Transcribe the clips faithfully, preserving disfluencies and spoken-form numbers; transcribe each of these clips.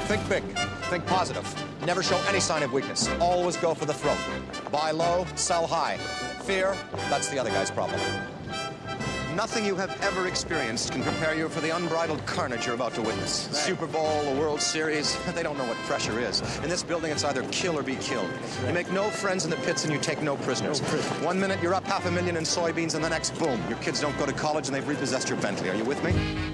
Think big. Think positive. Never show any sign of weakness. Always go for the throat. Buy low, sell high. Fear, that's the other guy's problem. Nothing you have ever experienced can prepare you for the unbridled carnage you're about to witness. Right. Super Bowl, the World Series, they don't know what pressure is. In this building, it's either kill or be killed. Right. You make no friends in the pits and you take no prisoners. No prisoners. One minute, you're up half a million in soybeans, and the next, boom, your kids don't go to college and they've repossessed your Bentley. Are you with me?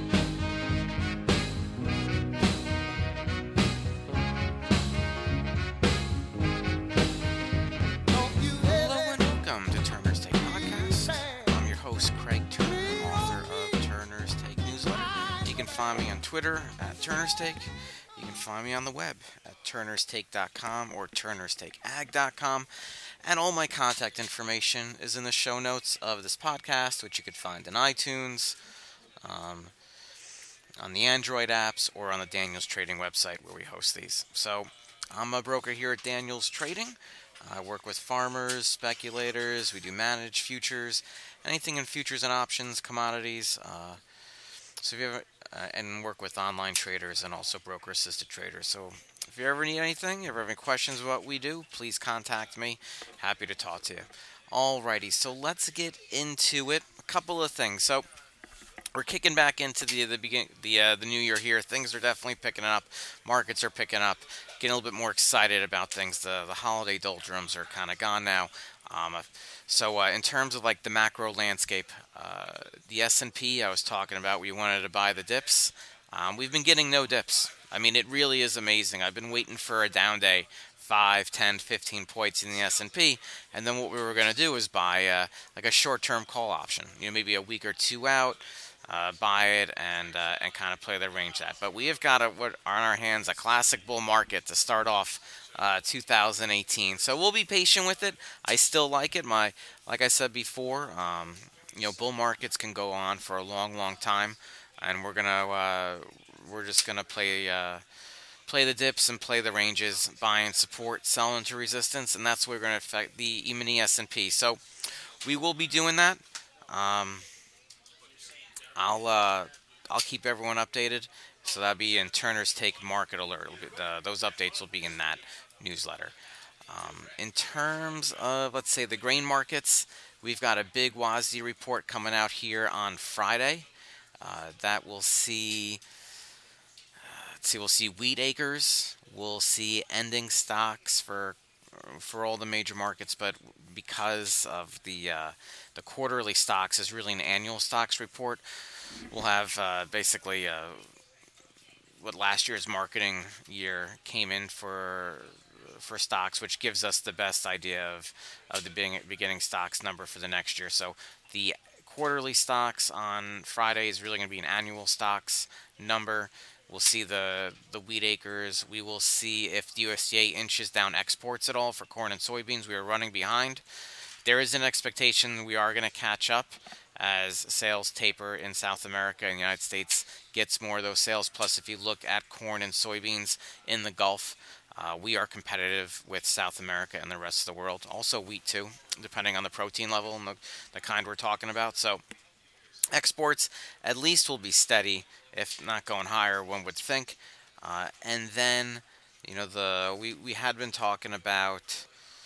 Find me on Twitter at Turner's Take. You can find me on the web at turners take dot com or turners take ag dot com. And all my contact information is in the show notes of this podcast, which you could find in iTunes, um, on the Android apps, or on the Daniels Trading website where we host these. So I'm a broker here at Daniels Trading. I work with farmers, speculators. We do manage futures, anything in futures and options, commodities. Uh, so if you ever Uh, and work with online traders and also broker-assisted traders. So if you ever need anything, if you ever have any questions about what we do, please contact me. Happy to talk to you. Alrighty, so let's get into it. A couple of things. So we're kicking back into the the begin the uh, the new year here. Things are definitely picking up. Markets are picking up. Getting a little bit more excited about things. The the holiday doldrums are kind of gone now. Um, so uh, in terms of like the macro landscape, uh, the S and P I was talking about, we wanted to buy the dips. Um, we've been getting no dips. I mean, it really is amazing. I've been waiting for a down day, five, ten, fifteen points in the S and P, and then what we were going to do is buy uh, like a short-term call option. You know, maybe a week or two out, uh, buy it and uh, and kind of play the range that. But we have got a, what are on our hands a classic bull market to start off Uh, two thousand eighteen. So we'll be patient with it. I still like it. My, like I said before, um, you know, bull markets can go on for a long, long time, and we're gonna, uh, we're just gonna play, uh, play the dips and play the ranges, buy and support, sell into resistance, and that's where we're gonna affect the E-mini S and P. So we will be doing that. Um, I'll, uh, I'll keep everyone updated. So that'll be in Turner's Take Market Alert. Be, uh, those updates will be in that newsletter. Um, in terms of, let's say, the grain markets, we've got a big W A S D report coming out here on Friday. Uh, that will see, uh, let's see, we'll see wheat acres. We'll see ending stocks for for all the major markets, but because of the uh, the quarterly stocks is really an annual stocks report, we'll have uh, basically uh, what last year's marketing year came in for for stocks, which gives us the best idea of, of the beginning stocks number for the next year. So the quarterly stocks on Friday is really going to be an annual stocks number. We'll see the, the wheat acres. We will see if the U S D A inches down exports at all for corn and soybeans. We are running behind. There is an expectation we are going to catch up as sales taper in South America and the United States gets more of those sales. Plus, if you look at corn and soybeans in the Gulf, uh, we are competitive with South America and the rest of the world. Also wheat too, depending on the protein level and the, the kind we're talking about. So exports at least will be steady, if not going higher, one would think. Uh, and then, you know, the we, we had been talking about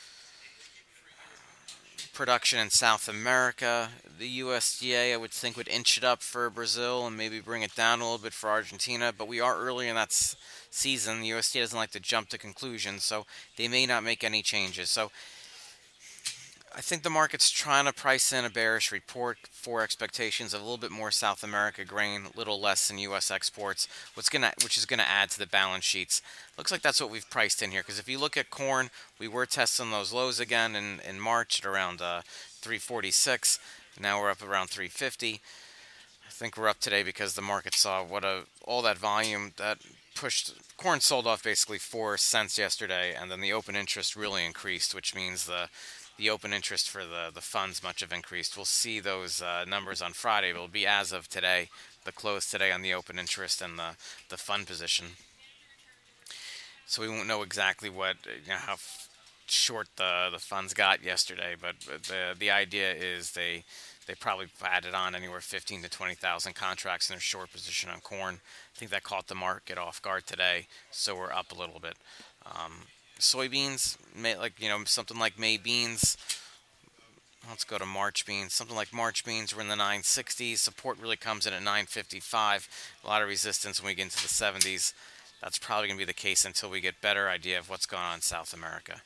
production in South America. The U S D A, I would think, would inch it up for Brazil and maybe bring it down a little bit for Argentina. But we are early in that s- season. The U S D A doesn't like to jump to conclusions, so they may not make any changes. So I think the market's trying to price in a bearish report for expectations of a little bit more South America grain, a little less than U S exports, what's gonna, which is going to add to the balance sheets. Looks like that's what we've priced in here, because if you look at corn, we were testing those lows again in, in March at around uh, three forty-six. Now we're up around three fifty. I think we're up today because the market saw what a all that volume that pushed corn sold off basically four cents yesterday, and then the open interest really increased, which means the the open interest for the, the funds much have increased. We'll see those uh, numbers on Friday. It will be as of today, the close today on the open interest and the, the fund position. So we won't know exactly what, you know, how short the the funds got yesterday, but the the idea is they they probably added on anywhere fifteen to twenty thousand contracts in their short position on corn. I think that caught the market off guard today, so we're up a little bit. Um, soybeans, may, like you know something like May beans. Let's go to March beans. Something like March beans, we're in the nine sixties. Support really comes in at nine fifty-five. A lot of resistance when we get into the seventies. That's probably going to be the case until we get better idea of what's going on in South America.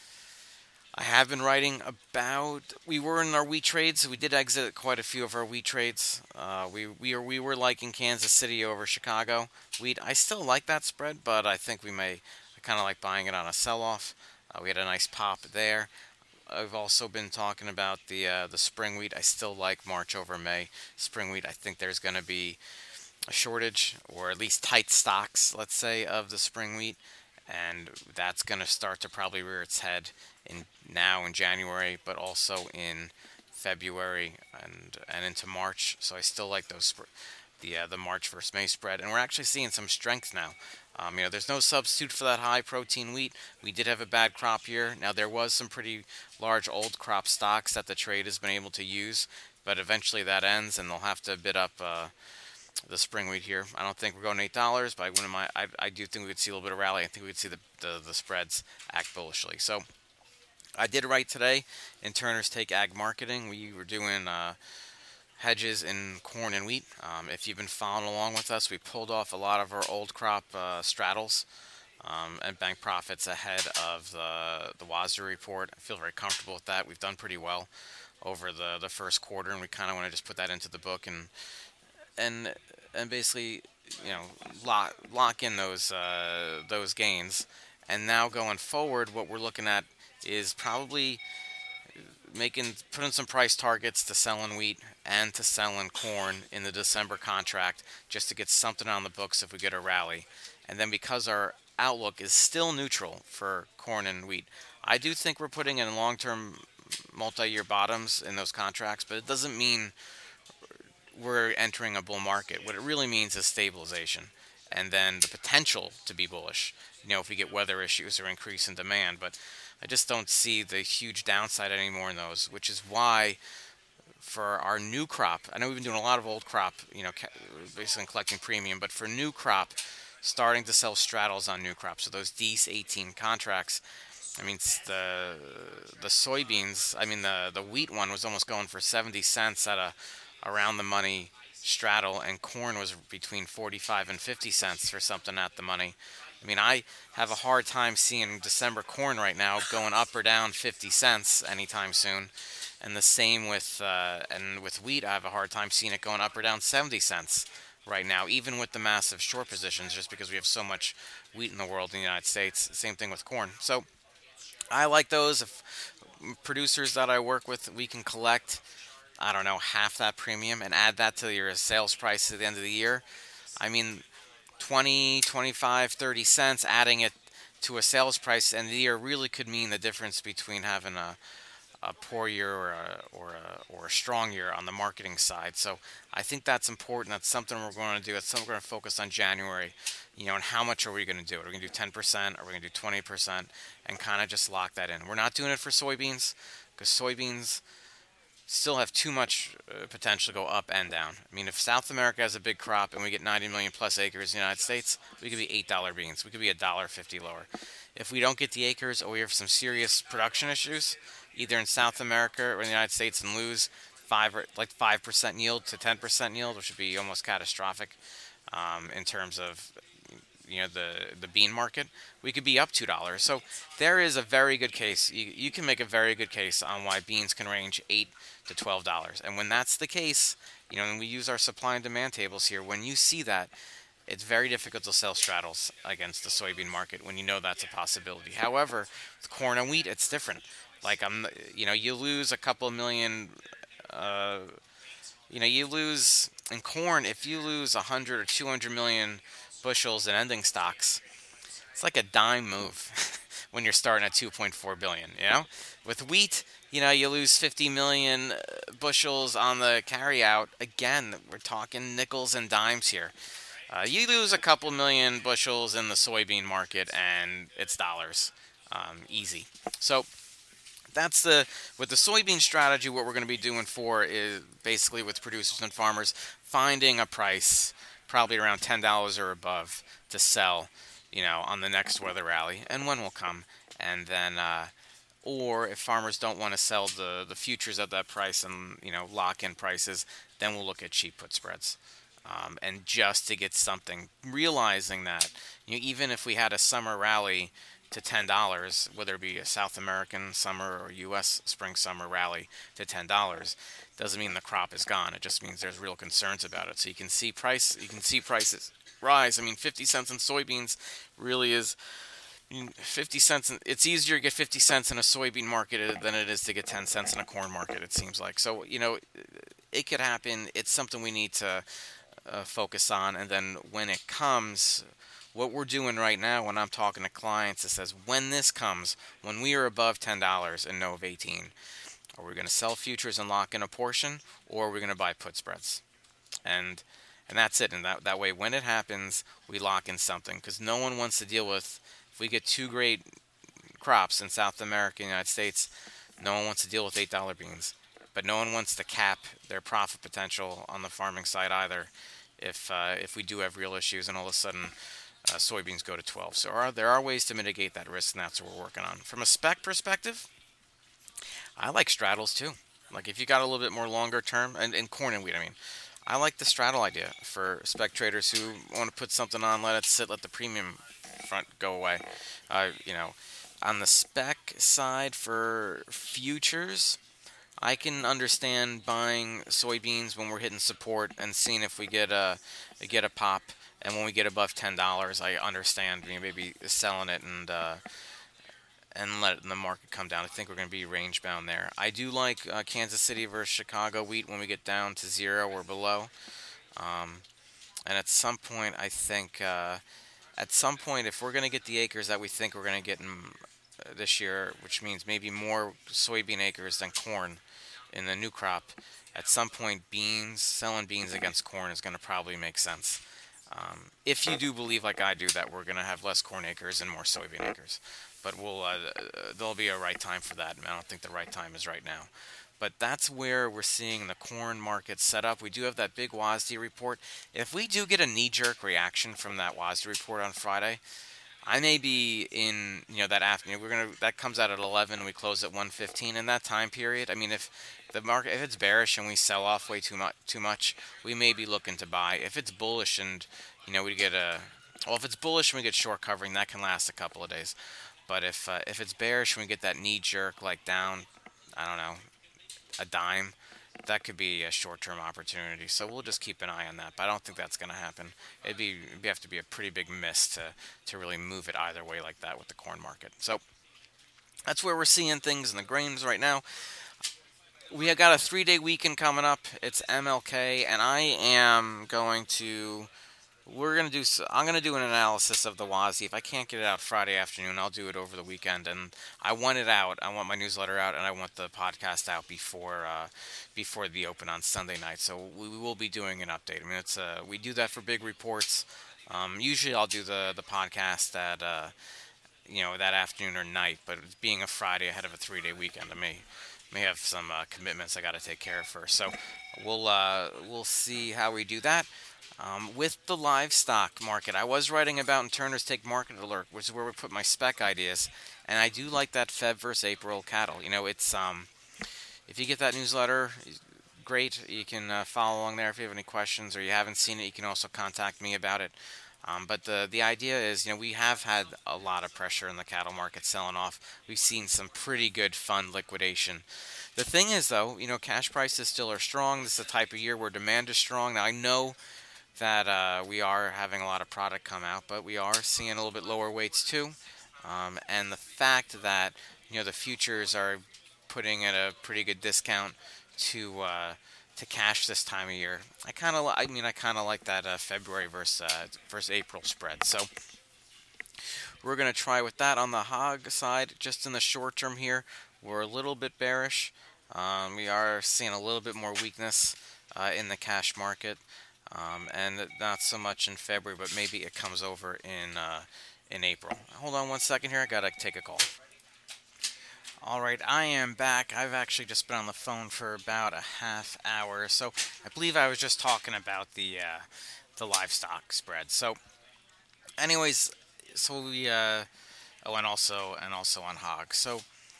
I have been writing about. We were in our wheat trades. We did exit quite a few of our wheat trades. Uh, we we are, we were liking Kansas City over Chicago wheat. I still like that spread, but I think we may. I kind of like buying it on a sell-off. Uh, we had a nice pop there. I've also been talking about the uh, the spring wheat. I still like March over May. Spring wheat, I think there's going to be a shortage, or at least tight stocks, let's say, of the spring wheat, and that's going to start to probably rear its head in now in January, but also in February and and into March. So I still like those sp- the uh, the March versus May spread, and we're actually seeing some strength now. Um, you know, there's no substitute for that high protein wheat. We did have a bad crop year. Now there was some pretty large old crop stocks that the trade has been able to use, but eventually that ends, and they'll have to bid up uh, the spring wheat here. I don't think we're going eight dollars, but I wouldn't mind. I, I do think we could see a little bit of rally. I think we could see the, the the spreads act bullishly. So I did write today in Turner's Take Ag Marketing. We were doing Uh, hedges in corn and wheat. Um, if you've been following along with us, we pulled off a lot of our old crop uh, straddles um, and bank profits ahead of the the W A S D report. I feel very comfortable with that. We've done pretty well over the, the first quarter, and we kind of want to just put that into the book and and and basically you know lock lock in those uh, those gains. And now going forward, what we're looking at is probably making putting some price targets to sell in wheat and to sell in corn in the December contract, just to get something on the books if we get a rally. And then because our outlook is still neutral for corn and wheat, I do think we're putting in long-term multi-year bottoms in those contracts, but it doesn't mean we're entering a bull market. What it really means is stabilization, and then the potential to be bullish, you know, if we get weather issues or increase in demand. But I just don't see the huge downside anymore in those, which is why for our new crop, I know we've been doing a lot of old crop, you know, basically collecting premium, but for new crop, starting to sell straddles on new crop, so those D S eighteen contracts. I mean, the the soybeans, I mean, the, the wheat one was almost going for seventy cents at a around the money straddle, and corn was between forty-five and fifty cents for something at the money. I mean, I have a hard time seeing December corn right now going up or down fifty cents anytime soon. And the same with uh, and with wheat, I have a hard time seeing it going up or down seventy cents right now, even with the massive short positions, just because we have so much wheat in the world in the United States. Same thing with corn. So I like those. If producers that I work with, we can collect, I don't know, half that premium and add that to your sales price at the end of the year. I mean, twenty, twenty-five, thirty cents, adding it to a sales price at the end of the year really could mean the difference between having a a poor year or a, or a or a strong year on the marketing side. So I think that's important. That's something we're going to do. It's something we're going to focus on January. You know, and how much are we going to do? Are we going to do ten percent? Are we going to do twenty percent? And kind of just lock that in. We're not doing it for soybeans, because soybeans still have too much uh, potential to go up and down. I mean, if South America has a big crop and we get ninety million plus acres in the United States, we could be eight dollars beans. We could be one dollar fifty lower. If we don't get the acres, or we have some serious production issues, either in South America or in the United States, and lose five or like five percent yield to ten percent yield, which would be almost catastrophic um, in terms of you know the the bean market, we could be up two dollars. So there is a very good case. You, you can make a very good case on why beans can range eight to twelve dollars. And when that's the case, you know, and we use our supply and demand tables here, when you see that, it's very difficult to sell straddles against the soybean market when you know that's a possibility. However, with corn and wheat, it's different. Like I'm, you know, you lose a couple of million. Uh, you know, you lose in corn if you lose a hundred or two hundred million bushels in ending stocks. It's like a dime move when you're starting at two point four billion. You know, with wheat, you know, you lose fifty million bushels on the carryout. Again, we're talking nickels and dimes here. Uh, you lose a couple million bushels in the soybean market, and it's dollars. um, easy. So that's the with the soybean strategy. What we're going to be doing for is basically with producers and farmers finding a price probably around ten dollars or above to sell, you know, on the next weather rally, and when will come, and then. Uh, Or if farmers don't want to sell the, the futures at that price and, you know, lock in prices, then we'll look at cheap put spreads. Um, and just to get something, realizing that, you know, even if we had a summer rally to ten dollars, whether it be a South American summer or U S spring summer rally to ten dollars, doesn't mean the crop is gone. It just means there's real concerns about it. So you can see price, you can see prices rise. I mean, fifty cents in soybeans really is. fifty cents. It's easier to get fifty cents in a soybean market than it is to get ten cents in a corn market, it seems like. So, you know, it could happen. It's something we need to uh, focus on. And then when it comes, what we're doing right now when I'm talking to clients, it says, when this comes, when we are above ten dollars in Nov eighteen, are we going to sell futures and lock in a portion, or are we going to buy put spreads? And and that's it. And that, that way, when it happens, we lock in something. Because no one wants to deal with, if we get two great crops in South America and the United States, no one wants to deal with eight dollar beans. But no one wants to cap their profit potential on the farming side either if uh, if we do have real issues and all of a sudden uh, soybeans go to twelve. So are, there are ways to mitigate that risk, and that's what we're working on. From a spec perspective, I like straddles too. Like if you got a little bit more longer term, and, and corn and wheat, I mean, I like the straddle idea for spec traders who want to put something on, let it sit, let the premium front go away. Uh, you know, on the spec side for futures, I can understand buying soybeans when we're hitting support and seeing if we get a get a pop, and when we get above ten dollars, I understand you know, maybe selling it and uh, and let it in the market come down. I think we're going to be range bound there. I do like uh, Kansas City versus Chicago wheat when we get down to zero or below, um, and at some point, I think. Uh, At some point, if we're going to get the acres that we think we're going to get in, uh, this year, which means maybe more soybean acres than corn in the new crop, at some point, beans, selling beans against corn is going to probably make sense. Um, if you do believe, like I do, that we're going to have less corn acres and more soybean acres. But we'll, uh, there'll be a right time for that, and I don't think the right time is right now. But that's where we're seeing the corn market set up. We do have that big W A S D report. If we do get a knee-jerk reaction from that W A S D report on Friday, I may be in, you know, that afternoon. We're gonna that comes out at eleven, and we close at one fifteen. In that time period, I mean, if the market if it's bearish and we sell off way too much, too much, we may be looking to buy. If it's bullish and you know we get a, well, if it's bullish and we get short covering, that can last a couple of days. But if uh, if it's bearish and we get that knee-jerk like down, I don't know. a dime, that could be a short-term opportunity. So we'll just keep an eye on that. But I don't think that's going to happen. It'd be it'd have to be a pretty big miss to to really move it either way like that with the corn market. So that's where we're seeing things in the grains right now. We have got a three-day weekend coming up. It's M L K, and I am going to. We're gonna do. I'm gonna do an analysis of the W A S D. If I can't get it out Friday afternoon, I'll do it over the weekend. And I want it out. I want my newsletter out, and I want the podcast out before uh, before the open on Sunday night. So we will be doing an update. I mean, it's uh, we do that for big reports. Um, usually, I'll do the the podcast at uh, you know that afternoon or night. But being a Friday ahead of a three-day weekend, I may may have some uh, commitments I got to take care of first. So we'll uh, we'll see how we do that. Um, with the livestock market, I was writing about in Turner's Take Market Alert, which is where we put my spec ideas, and I do like that Feb versus April cattle. You know, it's um, if you get that newsletter, great. You can uh, follow along there if you have any questions or you haven't seen it. You can also contact me about it. Um, but the the idea is, you know, we have had a lot of pressure in the cattle market selling off. We've seen some pretty good fund liquidation. The thing is, though, you know, cash prices still are strong. This is the type of year where demand is strong. Now, I know that uh, we are having a lot of product come out, but we are seeing a little bit lower weights too. Um, and the fact that, you know, the futures are putting at a pretty good discount to uh, to cash this time of year, I kind of, I mean, I kind of like that uh, February versus uh, versus April spread. So we're gonna try with that on the hog side. Just in the short term here, we're a little bit bearish. Um, we are seeing a little bit more weakness uh, in the cash market. Um, and not so much in February, but maybe it comes over in uh, in April. Hold on one second here. I gotta take a call. All right, I am back. I've actually just been on the phone for about a half hour. So I believe I was just talking about the uh, the livestock spread. So, anyways, so we uh, oh, and also and also on hogs. So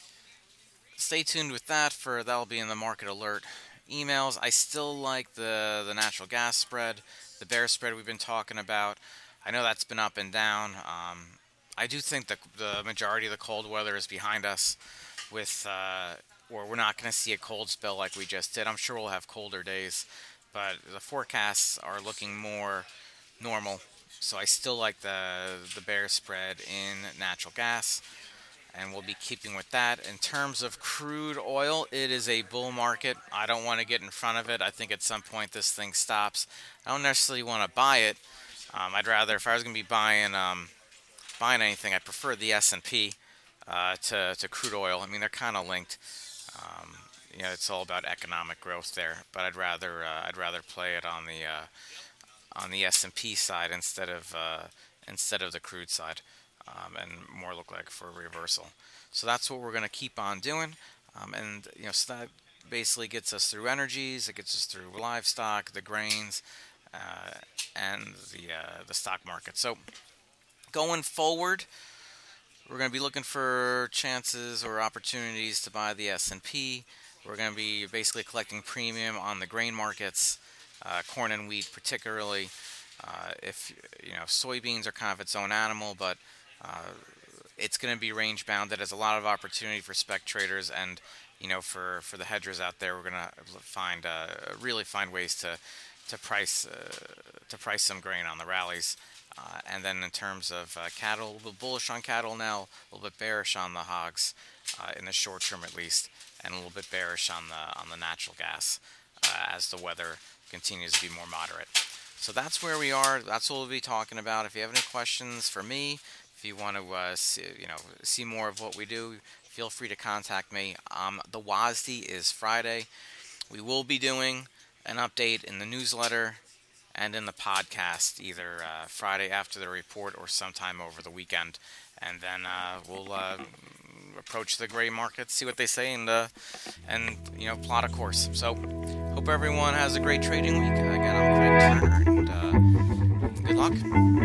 stay tuned with that. For that'll be in the market alert emails. I still like the the natural gas spread, the bear spread we've been talking about. I know that's been up and down. Um, I do think the the majority of the cold weather is behind us, with uh, or we're not going to see a cold spell like we just did. I'm sure we'll have colder days, but the forecasts are looking more normal. So I still like the the bear spread in natural gas, and we'll be keeping with that. In terms of crude oil, it is a bull market. I don't want to get in front of it. I think at some point this thing stops. I don't necessarily want to buy it. Um, I'd rather, if I was going to be buying um, buying anything, I prefer the S and P uh, to to crude oil. I mean, they're kind of linked. Um, you know, it's all about economic growth there. But I'd rather uh, I'd rather play it on the uh, on the S and P side instead of uh, instead of the crude side, um, and more look like for a reversal. So that's what we're going to keep on doing. Um, and you know, so that basically gets us through energies. It gets us through livestock, the grains. Uh, and the uh, the stock market. So going forward, we're going to be looking for chances or opportunities to buy the S and P. We're going to be basically collecting premium on the grain markets, uh, corn and wheat particularly. Uh, if you know, soybeans are kind of its own animal, but uh, it's going to be range bound. That has a lot of opportunity for spec traders, and you know, for for the hedgers out there, we're going to find uh, really find ways to. to price uh, to price some grain on the rallies. Uh, and then in terms of uh, cattle, a little bit bullish on cattle now, a little bit bearish on the hogs, uh, in the short term at least, and a little bit bearish on the on the natural gas uh, as the weather continues to be more moderate. So that's where we are. That's what we'll be talking about. If you have any questions for me, if you want to uh, see, you know see more of what we do, feel free to contact me. Um, the W A S D is Friday. We will be doing an update in the newsletter and in the podcast, either uh, Friday after the report or sometime over the weekend. And then uh, we'll uh, approach the gray market, see what they say, and uh, and you know plot a course. So hope everyone has a great trading week. Again, I'm Craig Turner, and uh, good luck.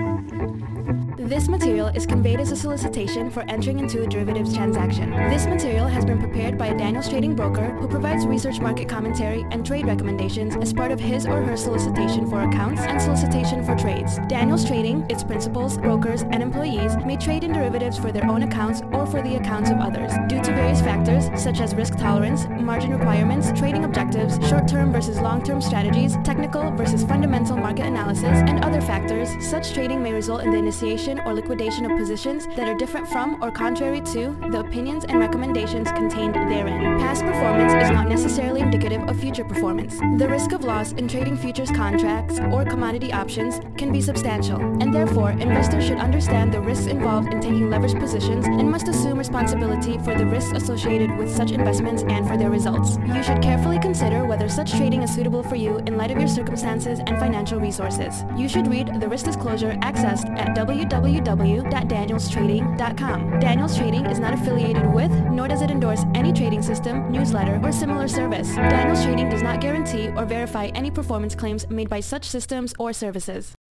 This material is conveyed as a solicitation for entering into a derivatives transaction. This material has been prepared by a Daniels Trading broker who provides research market commentary and trade recommendations as part of his or her solicitation for accounts and solicitation for trades. Daniels Trading, its principals, brokers, and employees may trade in derivatives for their own accounts or for the accounts of others. Due to various factors such as risk tolerance, margin requirements, trading objectives, short-term versus long-term strategies, technical versus fundamental market analysis, and other factors, such trading may result in the initiation or liquidation of positions that are different from or contrary to the opinions and recommendations contained therein. Past performance is not necessarily indicative of future performance. The risk of loss in trading futures contracts or commodity options can be substantial, and therefore investors should understand the risks involved in taking leveraged positions and must assume responsibility for the risks associated with such investments and for their results. You should carefully consider whether such trading is suitable for you in light of your circumstances and financial resources. You should read the risk disclosure accessed at w w w dot daniels trading dot com. Daniels Trading is not affiliated with, nor does it endorse any trading system, newsletter, or similar service. Daniels Trading does not guarantee or verify any performance claims made by such systems or services.